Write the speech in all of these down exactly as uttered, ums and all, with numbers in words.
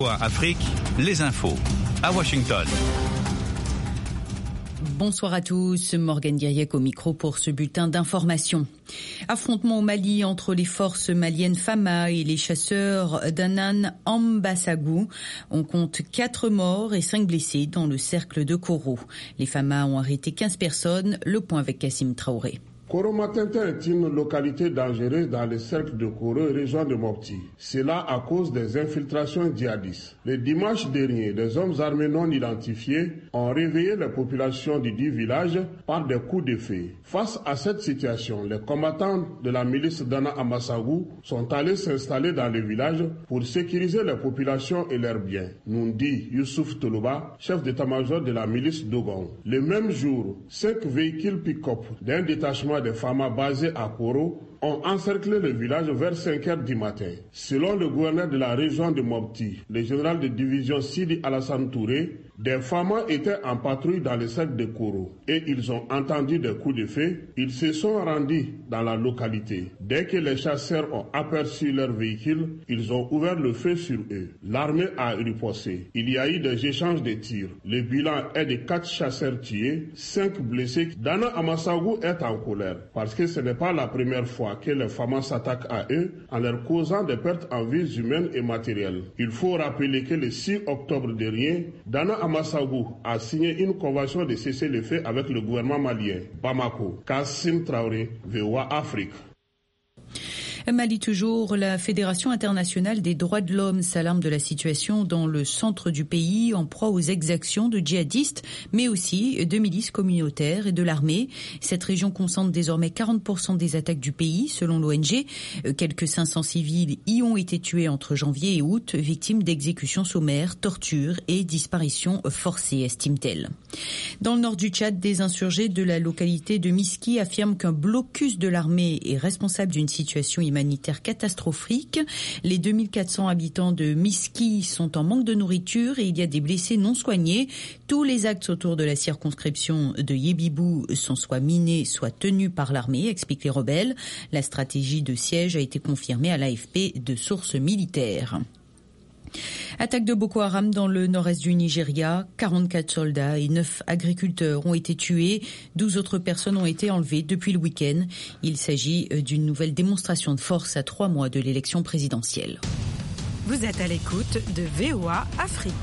Afrique, les infos à Washington. Bonsoir à tous, Morgane Guiriec au micro pour ce bulletin d'information. Affrontement au Mali entre les forces maliennes Fama et les chasseurs d'Anan Ambassagou. On compte quatre morts et cinq blessés dans le cercle de Koro. Les Fama ont arrêté quinze personnes. Le point avec Kassim Traoré. Koro-Matintin est une localité dangereuse dans le cercle de Koro et région de Mopti. Cela à cause des infiltrations djihadistes. Le dimanche dernier, des hommes armés non identifiés ont réveillé les populations du dit village par des coups de feu. Face à cette situation, les combattants de la milice d'Ana Ambassagou sont allés s'installer dans le village pour sécuriser les populations et leurs biens, nous dit Youssouf Toloba, chef d'état-major de la milice Dogon. Le même jour, cinq véhicules pick-up d'un détachement des Fama basés à Koro ont encerclé le village vers cinq heures du matin. Selon le gouverneur de la région de Mopti, le général de division Sidi Alassane Touré, des Fama étaient en patrouille dans le cercle de Koro et ils ont entendu des coups de feu. Ils se sont rendus dans la localité. Dès que les chasseurs ont aperçu leur véhicule, ils ont ouvert le feu sur eux. L'armée a riposté. Il y a eu des échanges de tirs. Le bilan est de quatre chasseurs tués, cinq blessés. Dana Ambassagou est en colère parce que ce n'est pas la première fois que les Fama s'attaquent à eux en leur causant des pertes en vies humaines et matérielles. Il faut rappeler que le six octobre dernier, Dana Ambassagou a signé une convention de cessez-le-feu avec le gouvernement malien. Bamako, Kassim Traoré, V O A Afrique. Mali toujours, la Fédération internationale des droits de l'homme s'alarme de la situation dans le centre du pays en proie aux exactions de djihadistes, mais aussi de milices communautaires et de l'armée. Cette région concentre désormais quarante pour cent des attaques du pays, selon l'O N G. Quelques cinq cents civils y ont été tués entre janvier et août, victimes d'exécutions sommaires, tortures et disparitions forcées, estime-t-elle. Dans le nord du Tchad, des insurgés de la localité de Miski affirment qu'un blocus de l'armée est responsable d'une situation humanitaire catastrophique. Les deux mille quatre cents habitants de Miski sont en manque de nourriture et il y a des blessés non soignés. Tous les axes autour de la circonscription de Yébibou sont soit minés, soit tenus par l'armée, expliquent les rebelles. La stratégie de siège a été confirmée à l'A F P de sources militaires. Attaque de Boko Haram dans le nord-est du Nigeria. quarante-quatre soldats et neuf agriculteurs ont été tués. douze autres personnes ont été enlevées depuis le week-end. Il s'agit d'une nouvelle démonstration de force à trois mois de l'élection présidentielle. Vous êtes à l'écoute de V O A Afrique.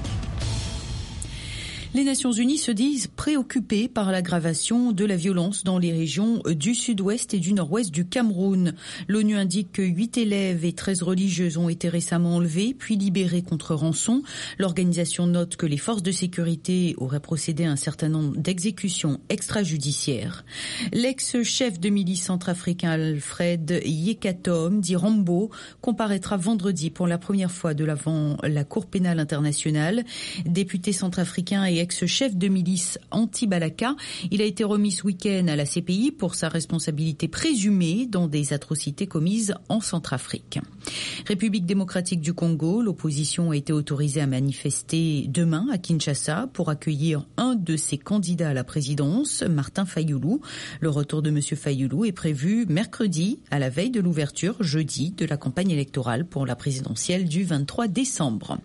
Les Nations Unies se disent préoccupées par l'aggravation de la violence dans les régions du sud-ouest et du nord-ouest du Cameroun. L'ONU indique que huit élèves et treize religieuses ont été récemment enlevés puis libérés contre rançon. L'organisation note que les forces de sécurité auraient procédé à un certain nombre d'exécutions extrajudiciaires. L'ex-chef de milice centrafricain Alfred Yekatom, dit Rambo, comparaîtra vendredi pour la première fois devant la Cour pénale internationale. Député centrafricain et ex-chef de milice anti-Balaka, il a été remis ce week-end à la C P I pour sa responsabilité présumée dans des atrocités commises en Centrafrique. République démocratique du Congo, l'opposition a été autorisée à manifester demain à Kinshasa pour accueillir un de ses candidats à la présidence, Martin Fayoulou. Le retour de M. Fayoulou est prévu mercredi, à la veille de l'ouverture, jeudi, de la campagne électorale pour la présidentielle du vingt-trois décembre.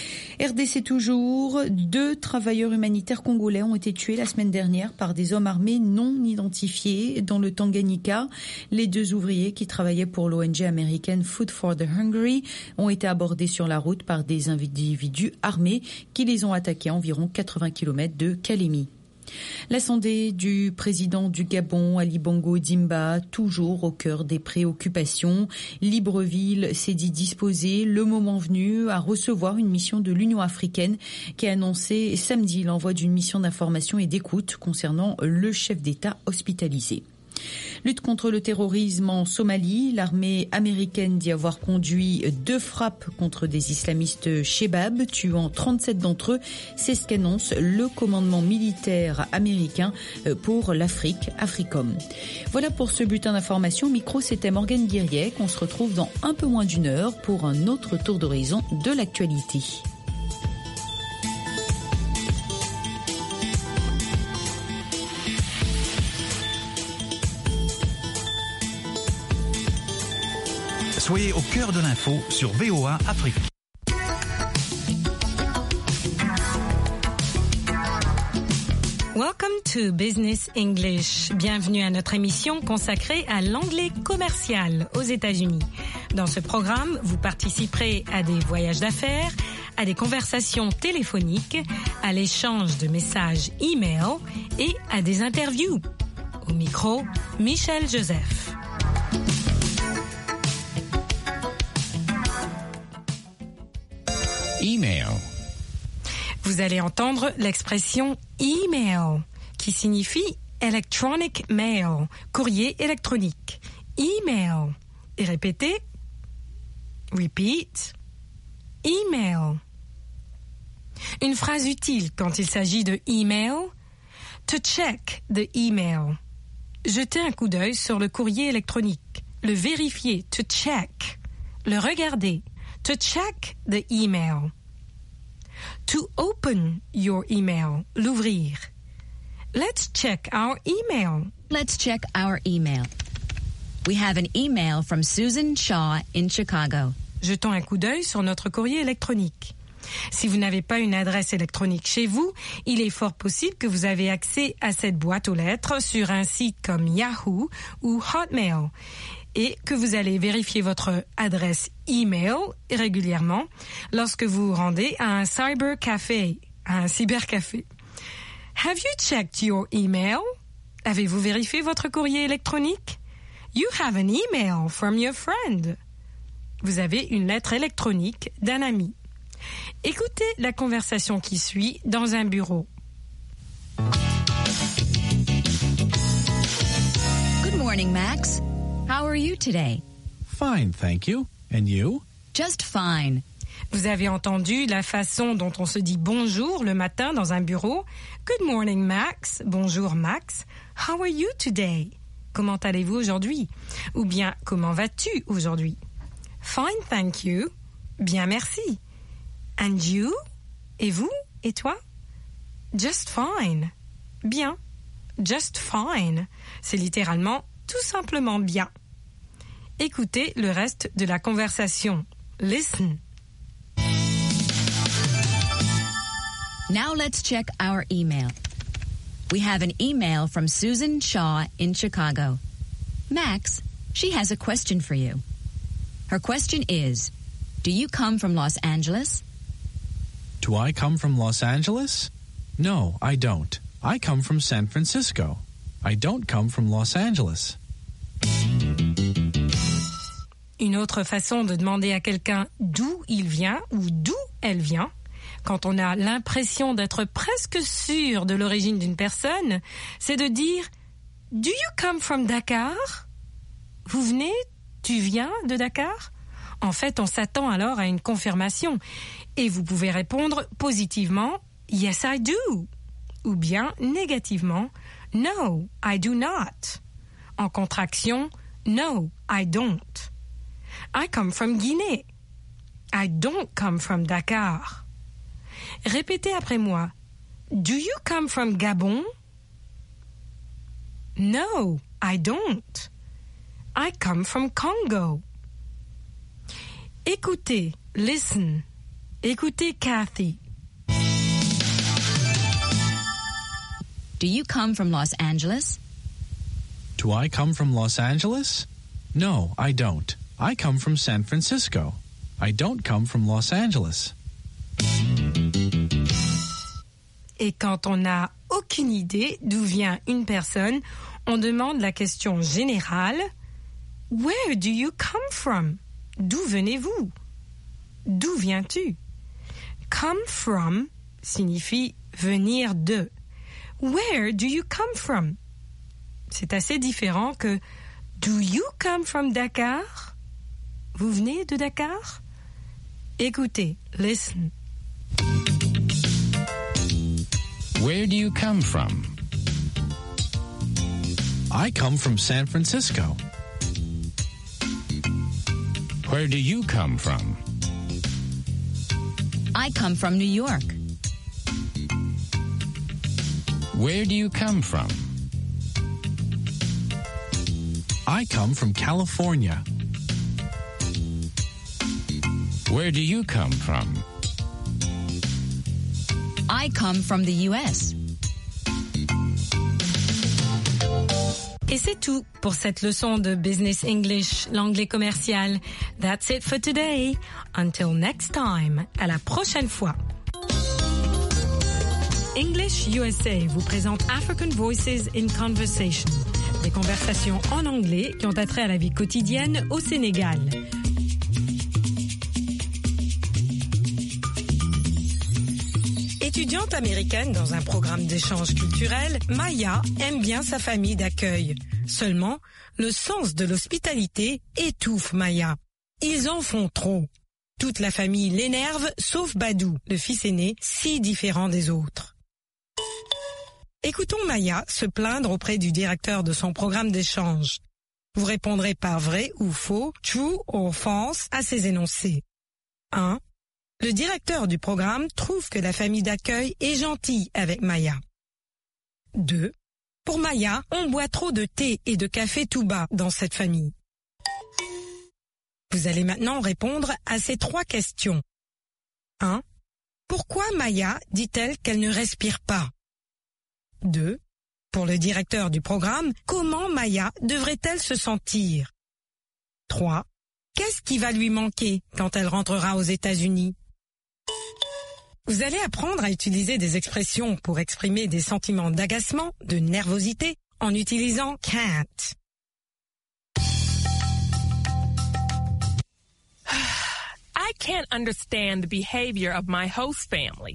R D C toujours, deux travailleurs humanitaires congolais ont été tués la semaine dernière par des hommes armés non identifiés dans le Tanganyika. Les deux ouvriers qui travaillaient pour l'O N G américaine Food for the Hungry ont été abordés sur la route par des individus armés qui les ont attaqués à environ quatre-vingts kilomètres de Kalemi. La santé du président du Gabon, Ali Bongo Dimba, toujours au cœur des préoccupations. Libreville s'est dit disposé, le moment venu, à recevoir une mission de l'Union africaine qui a annoncé samedi l'envoi d'une mission d'information et d'écoute concernant le chef d'État hospitalisé. Lutte contre le terrorisme en Somalie. L'armée américaine dit avoir conduit deux frappes contre des islamistes Shebab, tuant trente-sept d'entre eux. C'est ce qu'annonce le commandement militaire américain pour l'Afrique, Africom. Voilà pour ce bulletin d'information. Au micro, c'était Morgane Guiriec. On se retrouve dans un peu moins d'une heure pour un autre tour d'horizon de l'actualité. Soyez au cœur de l'info sur V O A Afrique. Welcome to Business English. Bienvenue à notre émission consacrée à l'anglais commercial aux États-Unis. Dans ce programme, vous participerez à des voyages d'affaires, à des conversations téléphoniques, à l'échange de messages e-mail et à des interviews. Au micro, Michel Joseph. Email. Vous allez entendre l'expression email, qui signifie electronic mail, courrier électronique. Email. Et répétez. Repeat. Email. Une phrase utile quand il s'agit de email. To check the email. Jeter un coup d'œil sur le courrier électronique. Le vérifier. To check. Le regarder. To check the email. To open your email, l'ouvrir. Let's check our email. Let's check our email. We have an email from Susan Shaw in Chicago. Jetons un coup d'œil sur notre courrier électronique. Si vous n'avez pas une adresse électronique chez vous, il est fort possible que vous avez accès à cette boîte aux lettres sur un site comme Yahoo ou Hotmail et que vous allez vérifier votre adresse email régulièrement lorsque vous vous rendez à un cybercafé, à un cybercafé. Have you checked your email? Avez-vous vérifié votre courrier électronique? You have an email from your friend. Vous avez une lettre électronique d'un ami. Écoutez la conversation qui suit dans un bureau. Good morning, Max. How are you today? Fine, thank you. And you? Just fine. Vous avez entendu la façon dont on se dit bonjour le matin dans un bureau. Good morning, Max. Bonjour, Max. How are you today? Comment allez-vous aujourd'hui? Ou bien, comment vas-tu aujourd'hui? Fine, thank you. Bien, merci. And you? Et vous? Et toi? Just fine. Bien. Just fine. C'est littéralement tout simplement bien. Écoutez le reste de la conversation. Listen. Now let's check our email. We have an email from Susan Shaw in Chicago. Max, she has a question for you. Her question is, do you come from Los Angeles? Do I come from Los Angeles? No, I don't. I come from San Francisco. I don't come from Los Angeles. Une autre façon de demander à quelqu'un d'où il vient ou d'où elle vient, quand on a l'impression d'être presque sûr de l'origine d'une personne, c'est de dire « Do you come from Dakar ?» Vous venez, tu viens de Dakar? En fait, on s'attend alors à une confirmation et vous pouvez répondre positivement « Yes, I do » ou bien négativement « No, I do not ». En contraction « No, I don't ». I come from Guinée. I don't come from Dakar. Répétez après moi. Do you come from Gabon? No, I don't. I come from Congo. Écoutez, listen. Écoutez Kathy. Do you come from Los Angeles? Do I come from Los Angeles? No, I don't. I come from San Francisco. I don't come from Los Angeles. Et quand on n'a aucune idée d'où vient une personne, on demande la question générale « Where do you come from ?» D'où venez-vous? D'où viens-tu? Come from signifie venir de. Where do you come from? C'est assez différent que Do you come from Dakar? Vous venez de Dakar? Écoutez, listen. Where do you come from? I come from San Francisco. Where do you come from? I come from New York. Where do you come from? I come from California. Where do you come from? I come from the U S. Et c'est tout pour cette leçon de Business English, l'anglais commercial. That's it for today. Until next time. À la prochaine fois. English U S A vous présente African Voices in Conversation. Des conversations en anglais qui ont attrait à la vie quotidienne au Sénégal. Étudiante américaine dans un programme d'échange culturel, Maya aime bien sa famille d'accueil. Seulement, le sens de l'hospitalité étouffe Maya. Ils en font trop. Toute la famille l'énerve, sauf Badou, le fils aîné, si différent des autres. Écoutons Maya se plaindre auprès du directeur de son programme d'échange. Vous répondrez par vrai ou faux, true ou false à ces énoncés. un. Le directeur du programme trouve que la famille d'accueil est gentille avec Maya. deux. Pour Maya, on boit trop de thé et de café tout bas dans cette famille. Vous allez maintenant répondre à ces trois questions. un. Pourquoi Maya dit-elle qu'elle ne respire pas? deux. Pour le directeur du programme, comment Maya devrait-elle se sentir? trois. Qu'est-ce qui va lui manquer quand elle rentrera aux États-Unis? Vous allez apprendre à utiliser des expressions pour exprimer des sentiments d'agacement, de nervosité, en utilisant can't. I can't understand the behavior of my host family.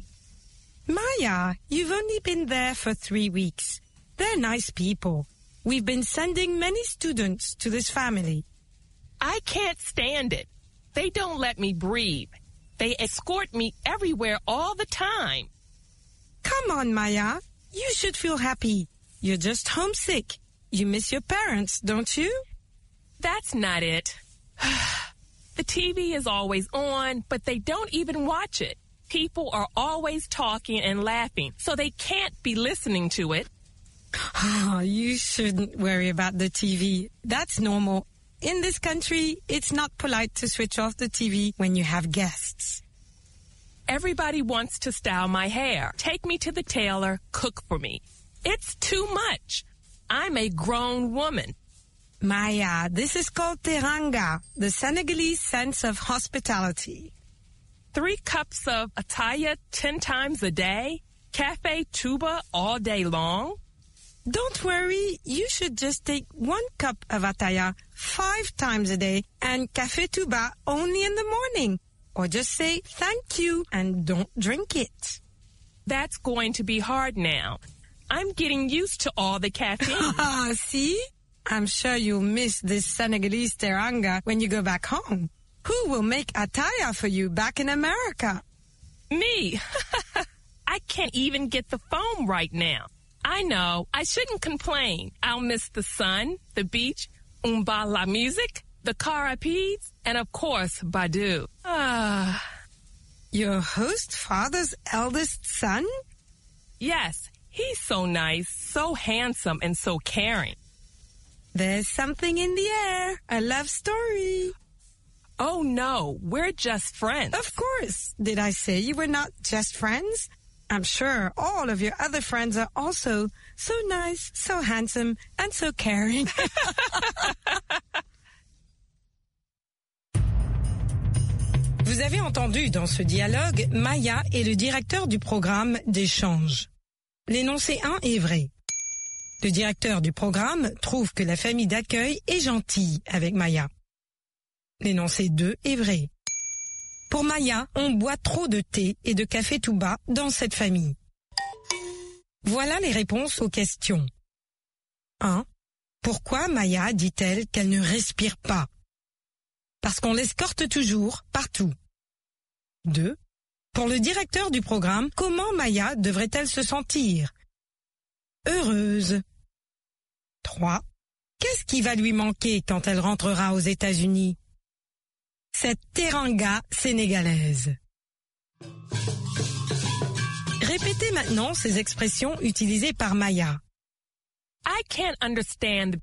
Maya, you've only been there for three weeks. They're nice people. We've been sending many students to this family. I can't stand it. They don't let me breathe. They escort me everywhere all the time. Come on, Maya. You should feel happy. You're just homesick. You miss your parents, don't you? That's not it. The T V is always on, but they don't even watch it. People are always talking and laughing, so they can't be listening to it. Oh, you shouldn't worry about the T V. That's normal. In this country, it's not polite to switch off the T V when you have guests. Everybody wants to style my hair, take me to the tailor, cook for me. It's too much. I'm a grown woman. Maya, this is called teranga, the Senegalese sense of hospitality. Three cups of ataya ten times a day? Cafe tuba all day long? Don't worry, you should just take one cup of ataya five times a day and café tuba only in the morning. Or just say thank you and don't drink it. That's going to be hard now. I'm getting used to all the caffeine. Ah, see? I'm sure you'll miss this Senegalese teranga when you go back home. Who will make ataya for you back in America? Me. I can't even get the foam right now. I know. I shouldn't complain. I'll miss the sun, the beach, umba la music, the carapides, and of course, Badou. Ah. Your host father's eldest son? Yes. He's so nice, so handsome, and so caring. There's something in the air. A love story. Oh, no. We're just friends. Of course. Did I say you were not just friends? I'm sure all of your other friends are also so nice, so handsome, and so caring. Vous avez entendu dans ce dialogue Maya et le directeur du programme d'échange. L'énoncé un est vrai. Le directeur du programme trouve que la famille d'accueil est gentille avec Maya. L'énoncé deux est vrai. Pour Maya, on boit trop de thé et de café tout bas dans cette famille. Voilà les réponses aux questions. un. Pourquoi Maya dit-elle qu'elle ne respire pas? Parce qu'on l'escorte toujours, partout. deux. Pour le directeur du programme, comment Maya devrait-elle se sentir? Heureuse. trois. Qu'est-ce qui va lui manquer quand elle rentrera aux États-Unis? Cette teranga sénégalaise. Répétez maintenant ces expressions utilisées par Maya. I can't understand.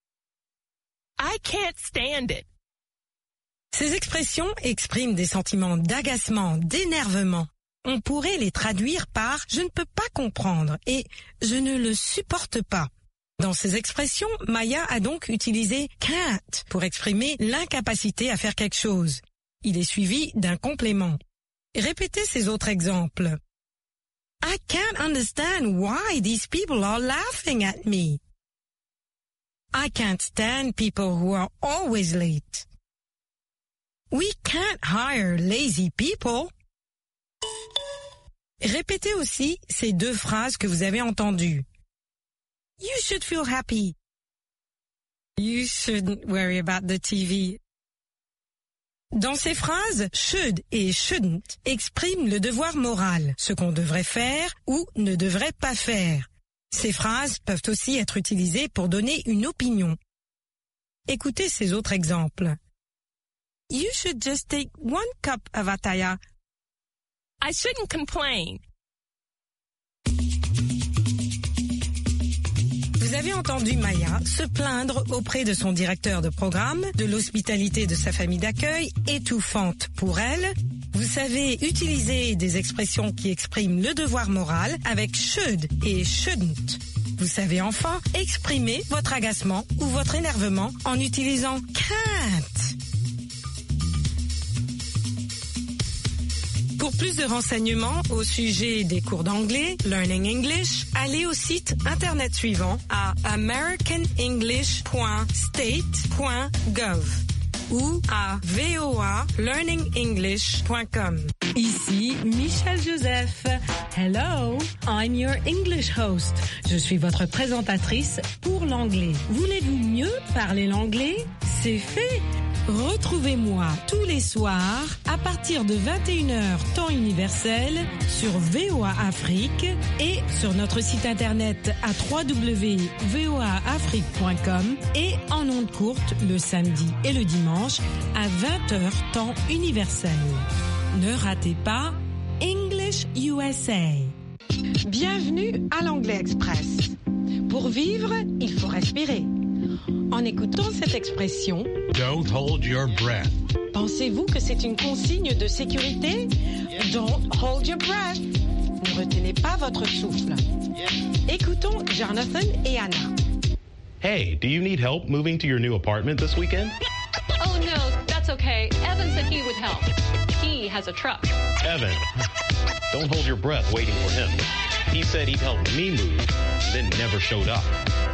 I can't stand it. Ces expressions expriment des sentiments d'agacement, d'énervement. On pourrait les traduire par « je ne peux pas comprendre » et « je ne le supporte pas ». Dans ces expressions, Maya a donc utilisé can't pour exprimer l'incapacité à faire quelque chose. Il est suivi d'un complément. Répétez ces autres exemples. I can't understand why these people are laughing at me. I can't stand people who are always late. We can't hire lazy people. Répétez aussi ces deux phrases que vous avez entendues. You should feel happy. You shouldn't worry about the T V. Dans ces phrases, should et shouldn't expriment le devoir moral, ce qu'on devrait faire ou ne devrait pas faire. Ces phrases peuvent aussi être utilisées pour donner une opinion. Écoutez ces autres exemples. You should just take one cup of ataya. I shouldn't complain. Vous avez entendu Maya se plaindre auprès de son directeur de programme de l'hospitalité de sa famille d'accueil, étouffante pour elle. Vous savez utiliser des expressions qui expriment le devoir moral avec should et shouldn't. Vous savez enfin exprimer votre agacement ou votre énervement en utilisant can't. Pour plus de renseignements au sujet des cours d'anglais, Learning English, allez au site internet suivant à american english point state point gov ou à v o a learning english point com. Ici Michelle Joseph. Hello, I'm your English host. Je suis votre présentatrice pour l'anglais. Voulez-vous mieux parler l'anglais? C'est fait. Retrouvez-moi tous les soirs à partir de vingt et une heures temps universel sur V O A Afrique et sur notre site internet à w w w point v o a afrique point com et en ondes courtes le samedi et le dimanche à vingt heures temps universel. Ne ratez pas English U S A. Bienvenue à l'Anglais Express. Pour vivre, il faut respirer. En écoutant cette expression, Don't hold your breath. pensez-vous que c'est une consigne de sécurité? Don't hold your breath. Ne retenez pas votre souffle. Écoutons Jonathan et Anna. Hey, do you need help moving to your new apartment this weekend? Oh no, that's okay. Evan said he would help. He has a truck. Evan, don't hold your breath waiting for him. He said he'd help me move, then never showed up.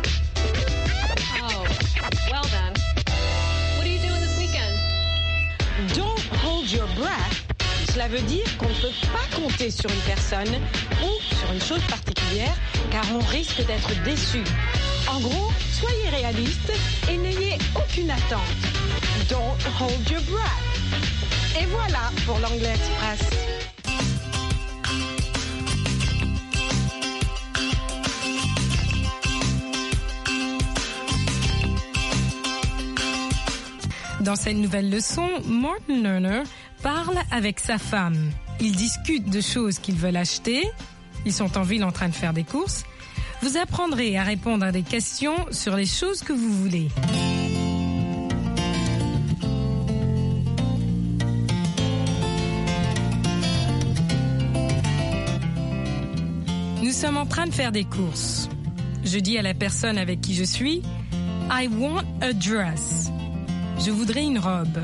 Oh, well then. What are you doing this weekend? Don't hold your breath. Cela veut dire qu'on ne peut pas compter sur une personne ou sur une chose particulière car on risque d'être déçu. En gros, soyez réaliste et n'ayez aucune attente. Don't hold your breath. Et voilà pour l'Anglais Express. Dans cette nouvelle leçon, Martin Lerner parle avec sa femme. Ils discutent de choses qu'ils veulent acheter. Ils sont en ville en train de faire des courses. Vous apprendrez à répondre à des questions sur les choses que vous voulez. Nous sommes en train de faire des courses. Je dis à la personne avec qui je suis, I want a dress. Je voudrais une robe.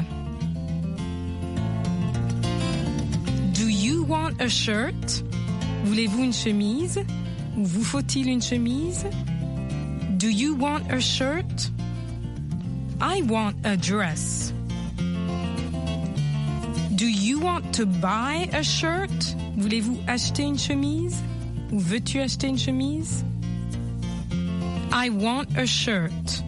Do you want a shirt? Voulez-vous une chemise? Ou vous faut-il une chemise? Do you want a shirt? I want a dress. Do you want to buy a shirt? Voulez-vous acheter une chemise? Ou veux-tu acheter une chemise? I want a shirt.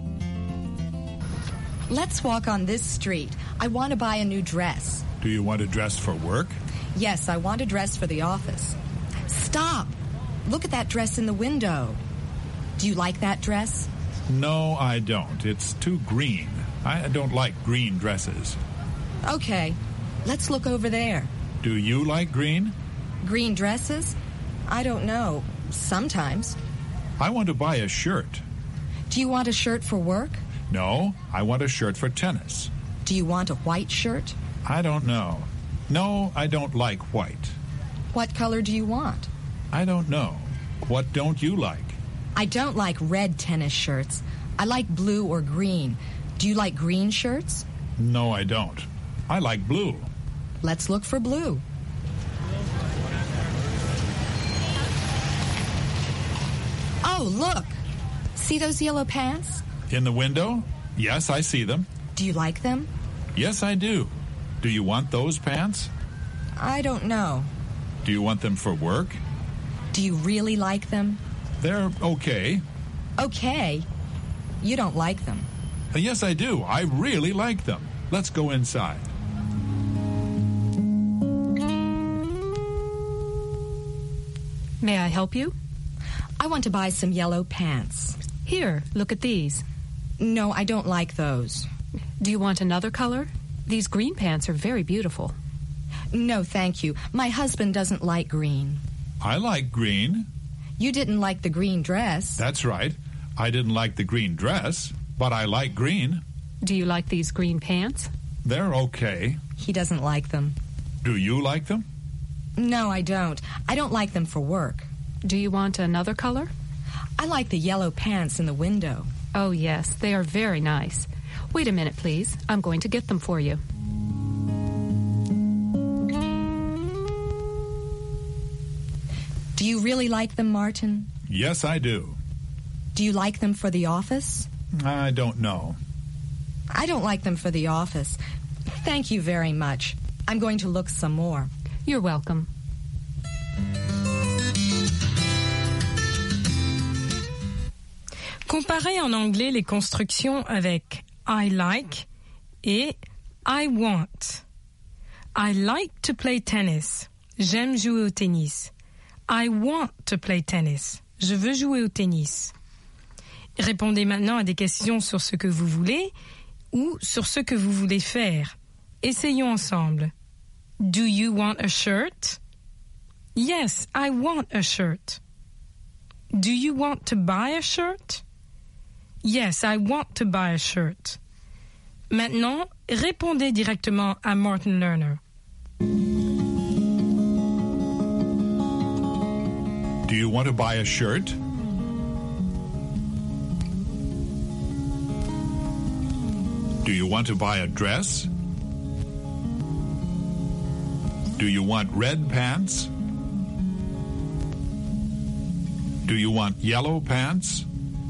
Let's walk on this street. I want to buy a new dress. Do you want a dress for work? Yes, I want a dress for the office. Stop! Look at that dress in the window. Do you like that dress? No, I don't. It's too green. I don't like green dresses. Okay, let's look over there. Do you like green? Green dresses? I don't know. Sometimes. I want to buy a shirt. Do you want a shirt for work? No, I want a shirt for tennis. Do you want a white shirt? I don't know. No, I don't like white. What color do you want? I don't know. What don't you like? I don't like red tennis shirts. I like blue or green. Do you like green shirts? No, I don't. I like blue. Let's look for blue. Oh, look. See those yellow pants? In the window? Yes, I see them. Do you like them? Yes, I do. Do you want those pants? I don't know. Do you want them for work? Do you really like them? They're okay. Okay? You don't like them. Uh, yes, I do. I really like them. Let's go inside. May I help you? I want to buy some yellow pants. Here, look at these. No, I don't like those. Do you want another color? These green pants are very beautiful. No, thank you. My husband doesn't like green. I like green. You didn't like the green dress. That's right. I didn't like the green dress, but I like green. Do you like these green pants? They're okay. He doesn't like them. Do you like them? No, I don't. I don't like them for work. Do you want another color? I like the yellow pants in the window. Oh, yes, they are very nice. Wait a minute, please. I'm going to get them for you. Do you really like them, Martin? Yes, I do. Do you like them for the office? I don't know. I don't like them for the office. Thank you very much. I'm going to look some more. You're welcome. Comparez en anglais les constructions avec I like et I want. I like to play tennis. J'aime jouer au tennis. I want to play tennis. Je veux jouer au tennis. Répondez maintenant à des questions sur ce que vous voulez ou sur ce que vous voulez faire. Essayons ensemble. Do you want a shirt? Yes, I want a shirt. Do you want to buy a shirt? Yes, I want to buy a shirt. Maintenant, répondez directement à Martin Lerner. Do you want to buy a shirt? Do you want to buy a dress? Do you want red pants? Do you want yellow pants?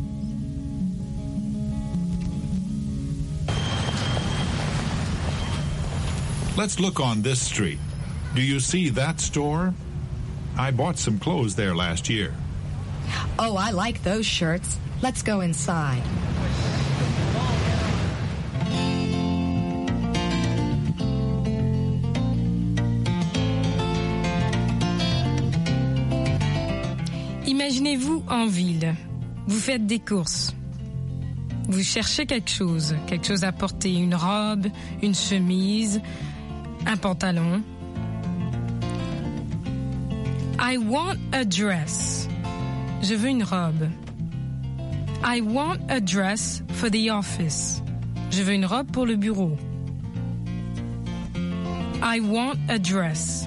Let's look on this street. Do you see that store? I bought some clothes there last year. Oh, I like those shirts. Let's go inside. Imaginez-vous en ville. Vous faites des courses. Vous cherchez quelque chose, quelque chose à porter, une robe, une chemise, un pantalon. I want a dress. Je veux une robe. I want a dress for the office. Je veux une robe pour le bureau. I want a dress.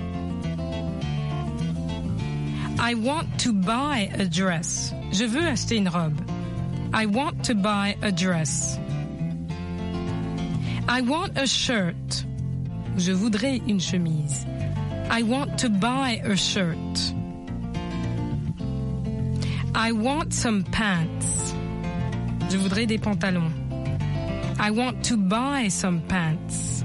I want to buy a dress. Je veux acheter une robe. I want to buy a dress. I want a shirt. Je voudrais une chemise. I want to buy a shirt. I want some pants. Je voudrais des pantalons. I want to buy some pants.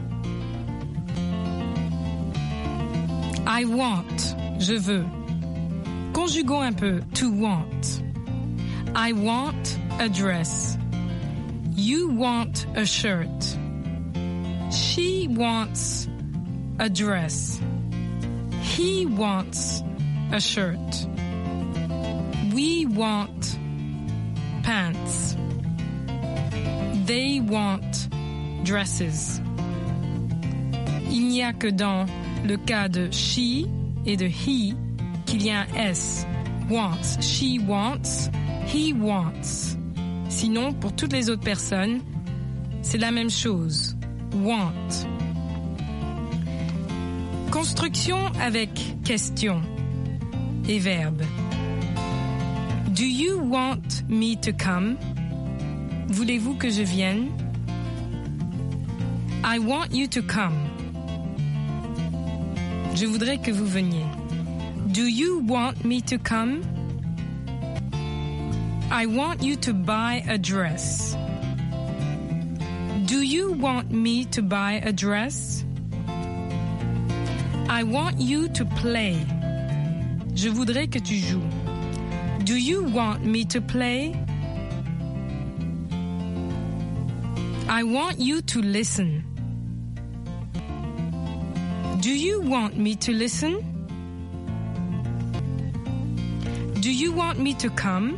I want. Je veux. Conjuguons un peu. To want. I want a dress. You want a shirt. She wants a dress. He wants a shirt. We want pants. They want dresses. Il n'y a que dans le cas de she et de he qu'il y a un S. Wants. She wants. He wants. Sinon, pour toutes les autres personnes, c'est la même chose. Want. Construction avec question et verbe. Do you want me to come? Voulez-vous que je vienne? I want you to come. Je voudrais que vous veniez. Do you want me to come? I want you to buy a dress. Do you want me to buy a dress? I want you to play. Je voudrais que tu joues. Do you want me to play? I want you to listen. Do you want me to listen? Do you want me to come?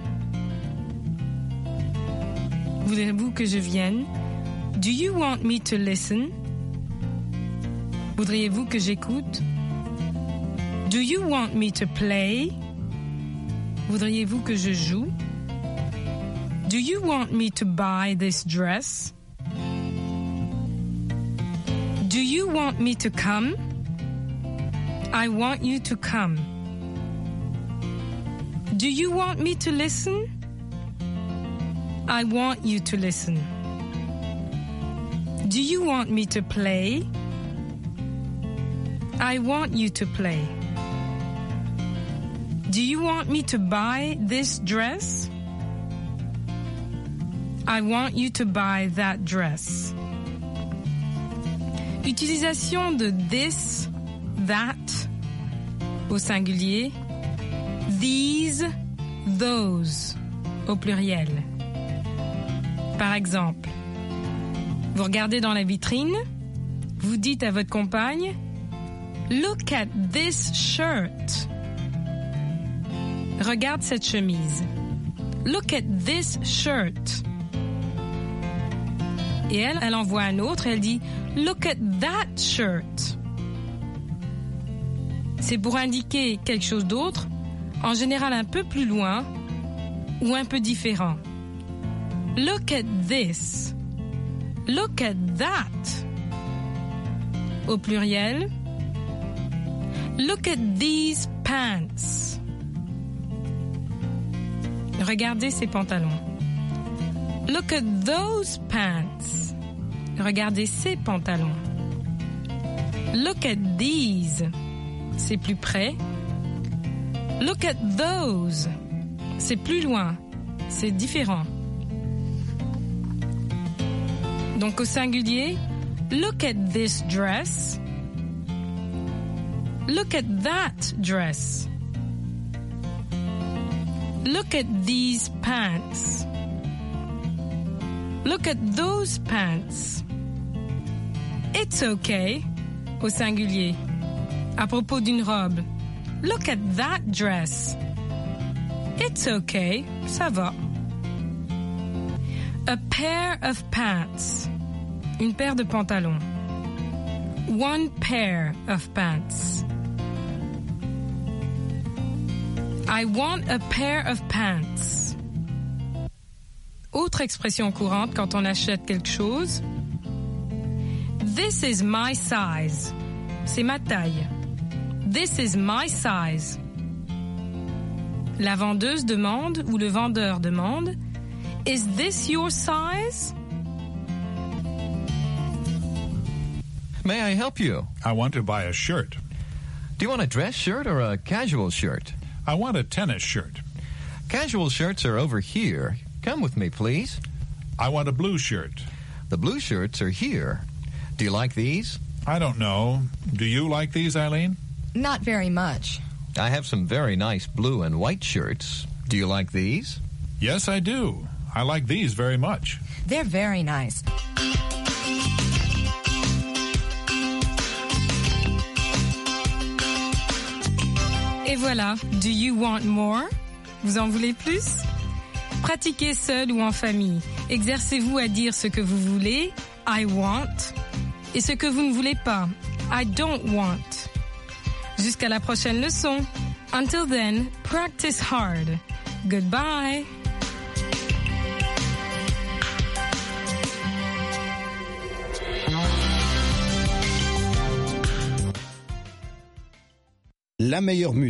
Voulez-vous que je vienne? Do you want me to listen? Voudriez-vous que j'écoute? Do you want me to play? Voudriez-vous que je joue? Do you want me to buy this dress? Do you want me to come? I want you to come. Do you want me to listen? I want you to listen. Do you want me to play? I want you to play. Do you want me to buy this dress? I want you to buy that dress. Utilisation de this, that, au singulier, these, those, au pluriel. Par exemple, vous regardez dans la vitrine, vous dites à votre compagne, Look at this shirt. Regarde cette chemise. Look at this shirt. Et elle, elle en voit un autre et elle dit Look at that shirt. C'est pour indiquer quelque chose d'autre, en général un peu plus loin ou un peu différent. Look at this. Look at that. Au pluriel. Look at these pants. Regardez ces pantalons. Look at those pants. Regardez ces pantalons. Look at these. C'est plus près. Look at those. C'est plus loin. C'est différent. Donc au singulier, look at this dress. Look at that dress. Look at these pants. Look at those pants. It's okay, au singulier. À propos d'une robe. Look at that dress. It's okay, ça va. A pair of pants. Une paire de pantalons. One pair of pants. I want a pair of pants. Autre expression courante quand on achète quelque chose. This is my size. C'est ma taille. This is my size. La vendeuse demande ou le vendeur demande Is this your size? May I help you? I want to buy a shirt. Do you want a dress shirt or a casual shirt? I want a tennis shirt. Casual shirts are over here. Come with me, please. I want a blue shirt. The blue shirts are here. Do you like these? I don't know. Do you like these, Eileen? Not very much. I have some very nice blue and white shirts. Do you like these? Yes, I do. I like these very much. They're very nice. Et voilà, do you want more? Vous en voulez plus? Pratiquez seul ou en famille. Exercez-vous à dire ce que vous voulez, I want, et ce que vous ne voulez pas, I don't want. Jusqu'à la prochaine leçon. Until then, practice hard. Goodbye. La meilleure musique.